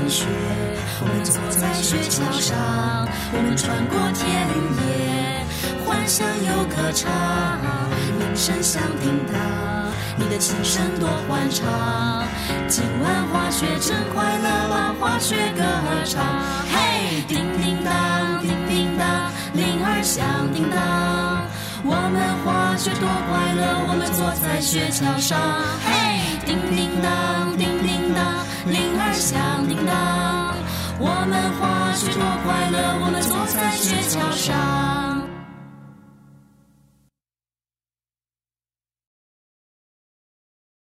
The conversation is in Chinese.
雪，我们坐在雪橇上，我们穿过田野，欢笑又歌唱，铃声响叮当，你的琴声多欢畅。今晚滑雪真快乐，把滑雪歌儿唱。嘿，叮叮当，叮叮当，铃儿响叮当。我们滑雪多快乐，我们坐在雪橇上。嘿，叮叮当，叮叮当，铃儿响叮当。我们滑雪多快乐，我们坐在雪橇上。